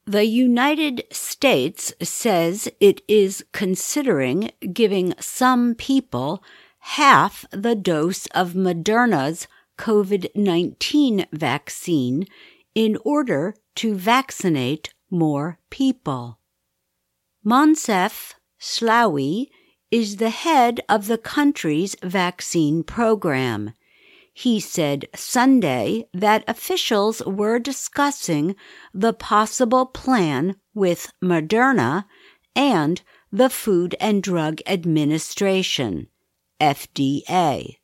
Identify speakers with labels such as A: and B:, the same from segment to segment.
A: The United States says it is considering giving some people half the dose of Moderna's COVID-19 vaccine in order to vaccinate more people. Moncef Slaoui is the head of the country's vaccine program. He said Sunday that officials were discussing the possible plan with Moderna and the Food and Drug Administration, FDA.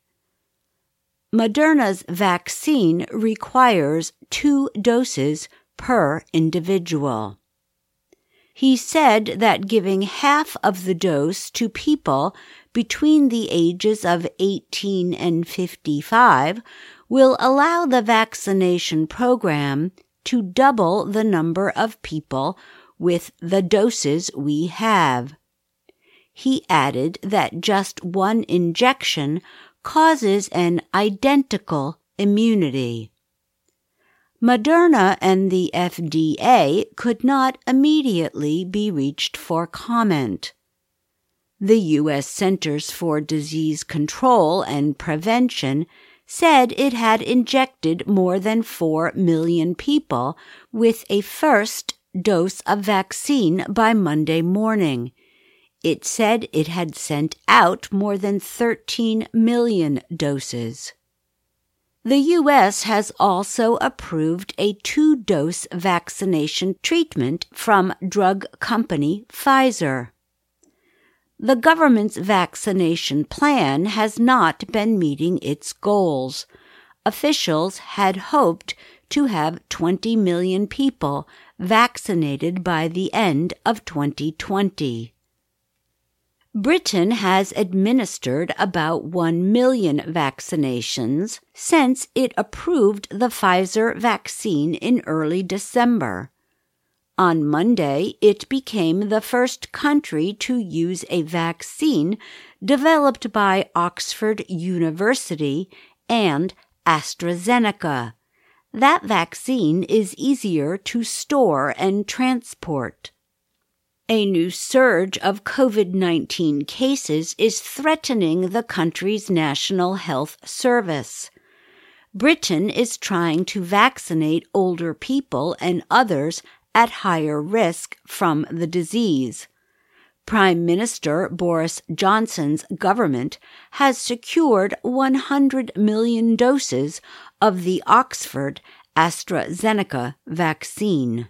A: Moderna's vaccine requires 2 doses per individual. He said that giving half of the dose to people between the ages of 18 and 55 will allow the vaccination program to double the number of people with the doses we have. He added that just one injection causes an identical immunity. Moderna and the FDA could not immediately be reached for comment. The U.S. Centers for Disease Control and Prevention said it had injected more than 4 million people with a first dose of vaccine by Monday morning. It said it had sent out more than 13 million doses. The U.S. has also approved a 2-dose vaccination treatment from drug company Pfizer. The government's vaccination plan has not been meeting its goals. Officials had hoped to have 20 million people vaccinated by the end of 2020. Britain has administered about 1 million vaccinations since it approved the Pfizer vaccine in early December. On Monday, it became the first country to use a vaccine developed by Oxford University and AstraZeneca. That vaccine is easier to store and transport. A new surge of COVID-19 cases is threatening the country's National Health Service. Britain is trying to vaccinate older people and others at higher risk from the disease. Prime Minister Boris Johnson's government has secured 100 million doses of the Oxford AstraZeneca vaccine.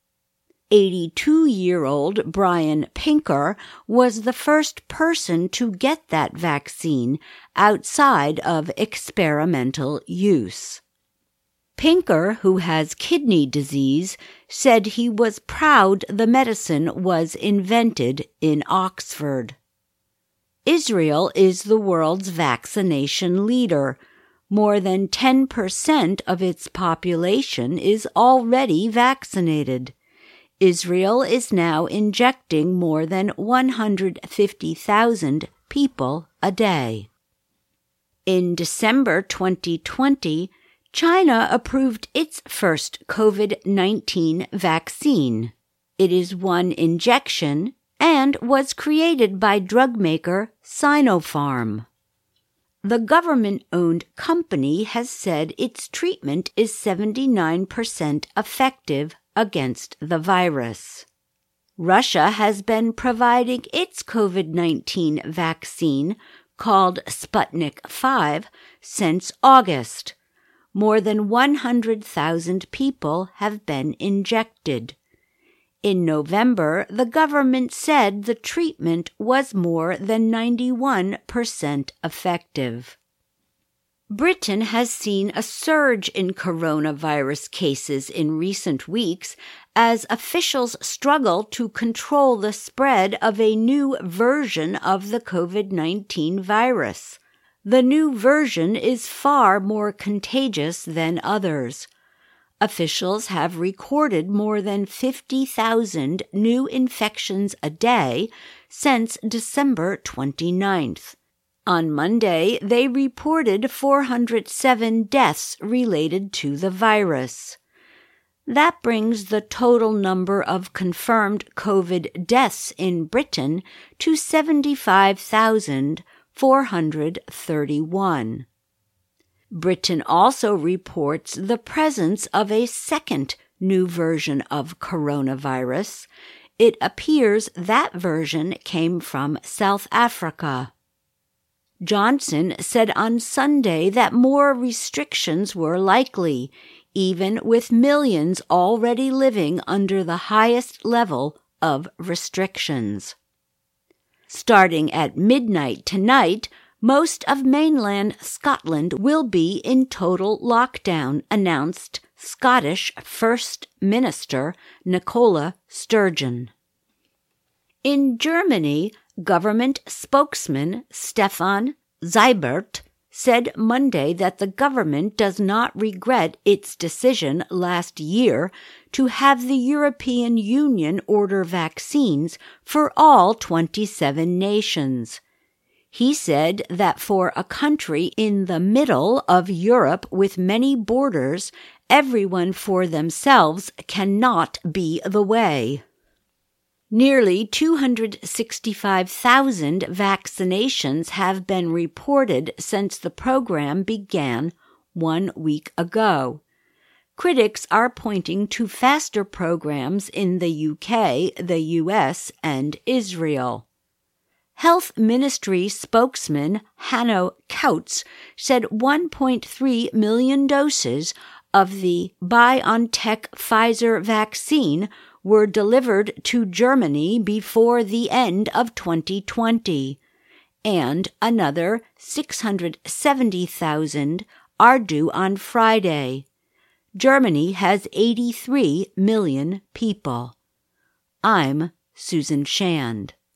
A: 82-year-old Brian Pinker was the first person to get that vaccine outside of experimental use. Pinker, who has kidney disease, said he was proud the medicine was invented in Oxford. Israel is the world's vaccination leader. More than 10% of its population is already vaccinated. Israel is now injecting more than 150,000 people a day. In December 2020, China approved its first COVID-19 vaccine. It is 1 injection and was created by drug maker Sinopharm. The government-owned company has said its treatment is 79% effective against the virus. Russia has been providing its COVID-19 vaccine, called Sputnik V, since August. More than 100,000 people have been injected. In November, the government said the treatment was more than 91% effective. Britain has seen a surge in coronavirus cases in recent weeks as officials struggle to control the spread of a new version of the COVID-19 virus. The new version is far more contagious than others. Officials have recorded more than 50,000 new infections a day since December 29th. On Monday, they reported 407 deaths related to the virus. That brings the total number of confirmed COVID deaths in Britain to 75,431. Britain also reports the presence of a second new version of coronavirus. It appears that version came from South Africa. Johnson said on Sunday that more restrictions were likely, even with millions already living under the highest level of restrictions. Starting at midnight tonight, most of mainland Scotland will be in total lockdown, announced Scottish First Minister Nicola Sturgeon. In Germany, government spokesman Stefan Seibert said Monday that the government does not regret its decision last year to have the European Union order vaccines for all 27 nations. He said that for a country in the middle of Europe with many borders, everyone for themselves cannot be the way. Nearly 265,000 vaccinations have been reported since the program began 1 week ago. Critics are pointing to faster programs in the UK, the US, and Israel. Health Ministry spokesman Hanno Kautz said 1.3 million doses of the BioNTech-Pfizer vaccine were delivered to Germany before the end of 2020, and another 670,000 are due on Friday. Germany has 83 million people. I'm Susan Shand.